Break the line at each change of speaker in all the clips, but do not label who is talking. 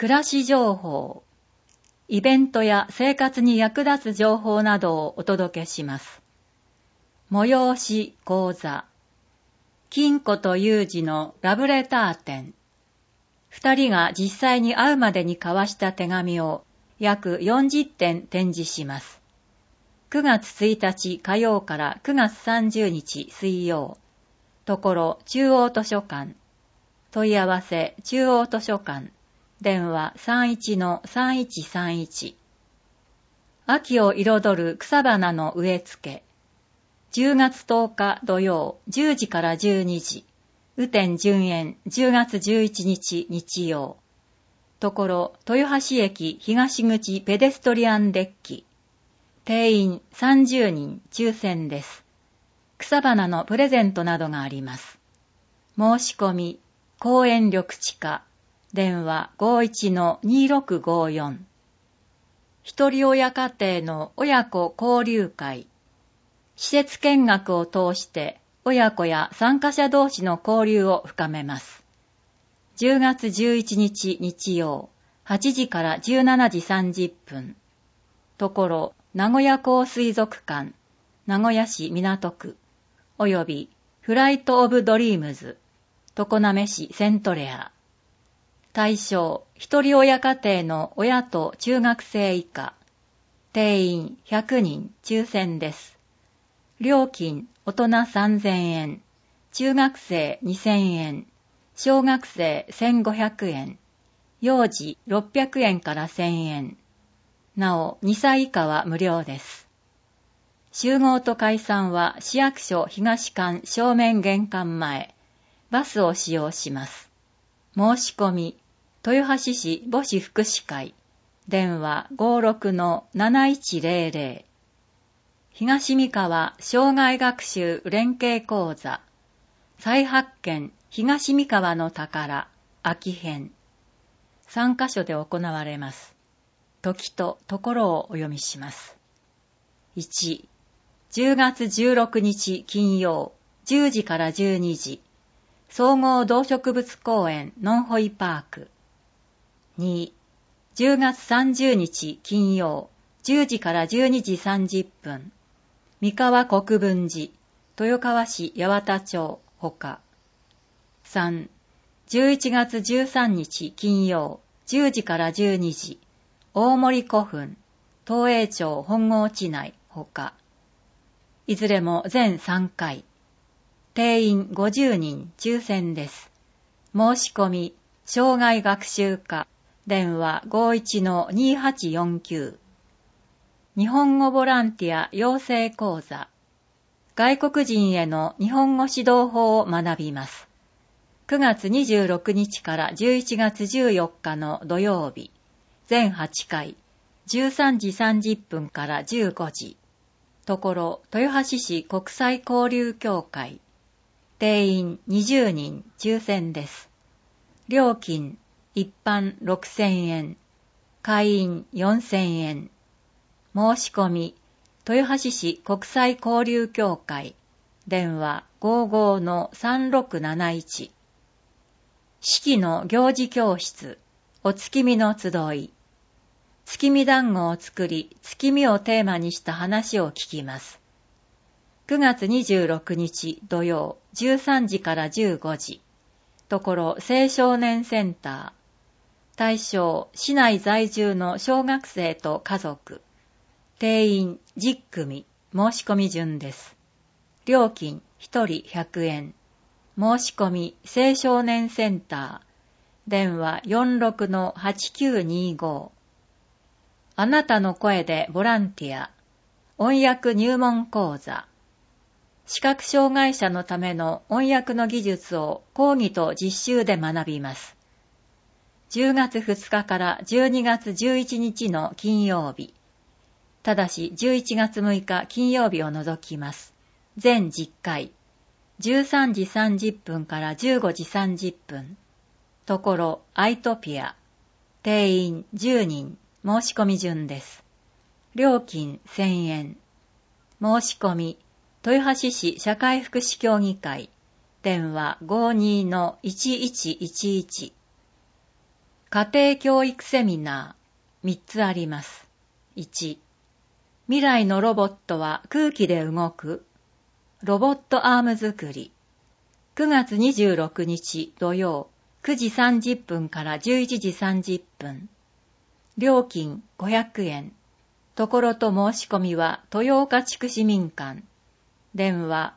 暮らし情報、イベントや生活に役立つ情報などをお届けします。催し講座、金子と裕二のラブレター展。二人が実際に会うまでに交わした手紙を約40点展示します。9月1日火曜から9月30日水曜。ところ中央図書館。問い合わせ中央図書館。電話 31-3131。秋を彩る草花の植え付け。10月10日土曜10時から12時。雨天順延10月11日日曜。ところ豊橋駅東口ペデストリアンデッキ。定員30人抽選です。草花のプレゼントなどがあります。申し込み、公園緑地課、電話 51-2654。ひとり親家庭の親子交流会。施設見学を通して親子や参加者同士の交流を深めます。10月11日日曜、8時から17時30分。ところ、名古屋港水族館、名古屋市港区、およびフライトオブドリームズ、常滑市セントレア。対象、一人親家庭の親と中学生以下。定員100人抽選です。料金、大人3000円、中学生2000円、小学生1500円、幼児600円から1000円。なお、2歳以下は無料です。集合と解散は市役所東館正面玄関前、バスを使用します。申し込み、豊橋市母子福祉会、電話 56-7100。東三河障害学習連携講座、再発見東三河の宝、秋編。3カ所で行われます。時とところをお読みします。1、10月16日金曜、10時から12時、総合動植物公園ノンホイパーク。2、10月30日金曜、10時から12時30分、三河国分寺、豊川市八幡町ほか。3、11月13日金曜、10時から12時、大森古墳、東栄町本郷地内ほか。いずれも全3回。定員50人抽選です。申し込み、障害学習課、電話 51-2849。日本語ボランティア養成講座。外国人への日本語指導法を学びます。9月26日から11月14日の土曜日。全8回。13時30分から15時。ところ、豊橋市国際交流協会。定員20人抽選です。料金、一般6000円。会員4000円。申し込み、豊橋市国際交流協会。電話 55-3671。式の行事教室、お月見の集い。月見団子を作り、月見をテーマにした話を聞きます。9月26日土曜、13時から15時。ところ青少年センター。対象、市内在住の小学生と家族。定員10組、申し込み順です。料金1人100円。申し込み青少年センター。電話 46-8925。あなたの声でボランティア。音訳入門講座。視覚障害者のための音訳の技術を講義と実習で学びます。10月2日から12月11日の金曜日。ただし11月6日金曜日を除きます。全10回。13時30分から15時30分。ところ、アイトピア。定員10人。申し込み順です。料金1000円。申し込み、豊橋市社会福祉協議会。電話 52-1111。 家庭教育セミナー3つあります。1、未来のロボットは空気で動く。ロボットアーム作り。9月26日土曜9時30分から11時30分。料金500円。ところと申し込みは豊岡地区市民館。電話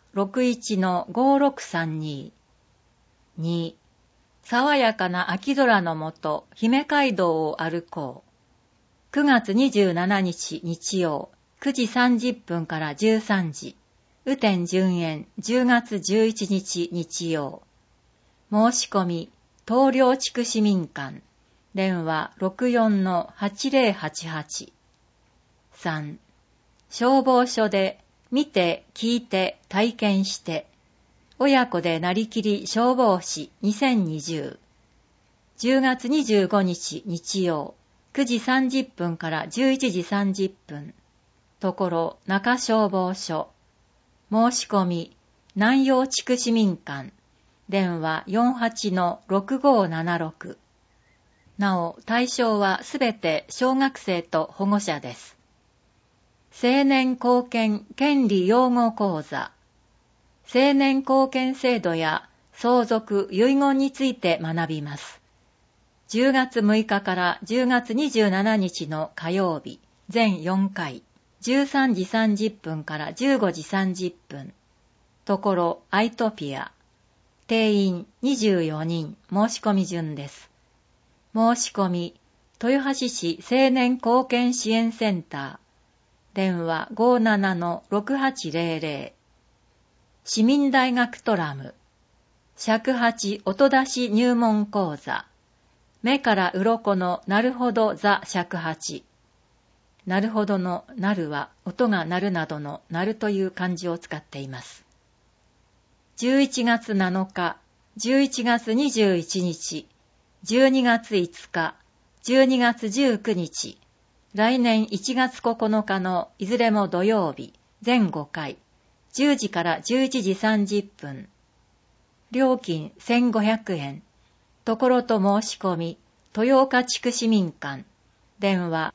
61-5632。2、爽やかな秋空のもと、姫街道を歩こう。9月27日日曜、9時30分から13時。雨天順延、10月11日日曜。申し込み、東陵地区市民館。電話 64-8088。3、消防署で見て、聞いて、体験して、親子でなりきり消防士2020。10月25日日曜、9時30分から11時30分。ところ中消防署。申し込み、南陽地区市民館。電話 48-6576。なお、対象はすべて小学生と保護者です。青年貢献権利擁護講座。青年貢献制度や相続・遺言について学びます。10月6日から10月27日の火曜日、全4回。13時30分から15時30分。ところアイトピア。定員24人、申し込み順です。申し込み、豊橋市青年貢献支援センター。電話 57-6800。市民大学トラム。尺八音出し入門講座。目から鱗のなるほどザ尺八。なるほどのなるは音が鳴るなどのなるという漢字を使っています。11月7日、11月21日、12月5日、12月19日、来年1月9日のいずれも土曜日、全5回、10時から11時30分。料金1500円。ところと申し込み、豊岡地区市民館。電話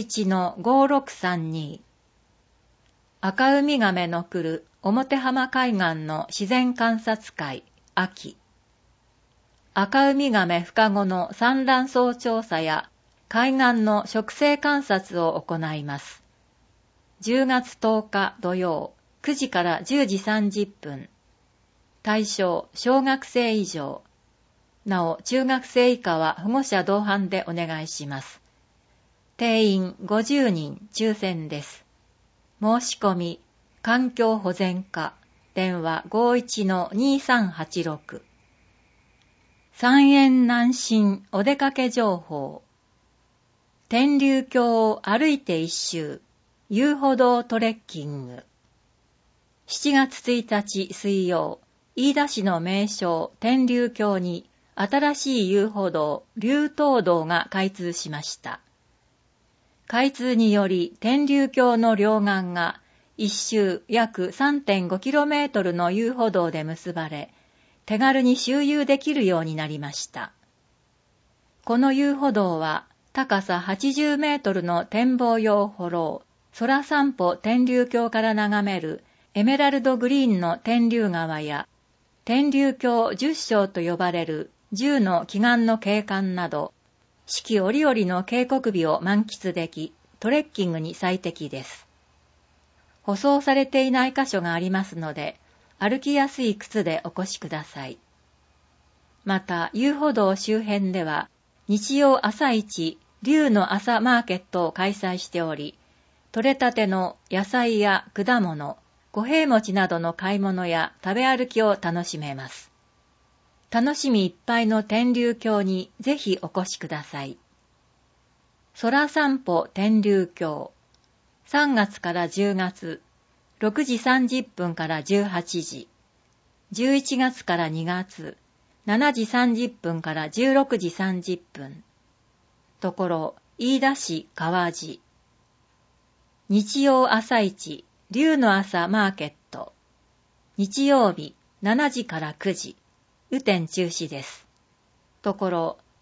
61-5632。赤ウミガメの来る表浜海岸の自然観察会秋。赤ウミガメ孵化後の産卵巣調査や海岸の植生観察を行います。10月10日土曜9時から10時30分。対象小学生以上。なお中学生以下は保護者同伴でお願いします。定員50人抽選です。申し込み、環境保全課、電話 51-2386。三遠南進お出かけ情報。天竜峡を歩いて一周、遊歩道トレッキング。7月1日水曜、飯田市の名勝天竜峡に新しい遊歩道、竜頭道が開通しました。開通により天竜峡の両岸が一周約 3.5km の遊歩道で結ばれ、手軽に周遊できるようになりました。この遊歩道は高さ80メートルの展望用歩道、空散歩天竜峡から眺めるエメラルドグリーンの天竜川や、天竜峡10章と呼ばれる10の奇岩の景観など、四季折々の渓谷美を満喫でき、トレッキングに最適です。舗装されていない箇所がありますので、歩きやすい靴でお越しください。また、遊歩道周辺では、日曜朝市、竜の朝マーケットを開催しており、採れたての野菜や果物、五平餅などの買い物や食べ歩きを楽しめます。楽しみいっぱいの天竜峡にぜひお越しください。空散歩天竜峡。3月から10月、6時30分から18時。11月から2月、7時30分から16時30分。ところ、飯田市川路。日曜朝市、竜の朝マーケット。日曜日、7時から9時。雨天中止です。ところ、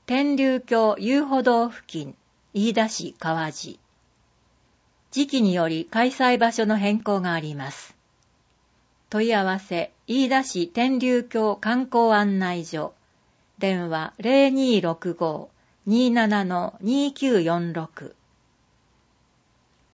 天竜峡遊歩道付近、飯田市川路。時期により開催場所の変更があります。問い合わせ、飯田市天竜峡観光案内所。電話 0265-27-2946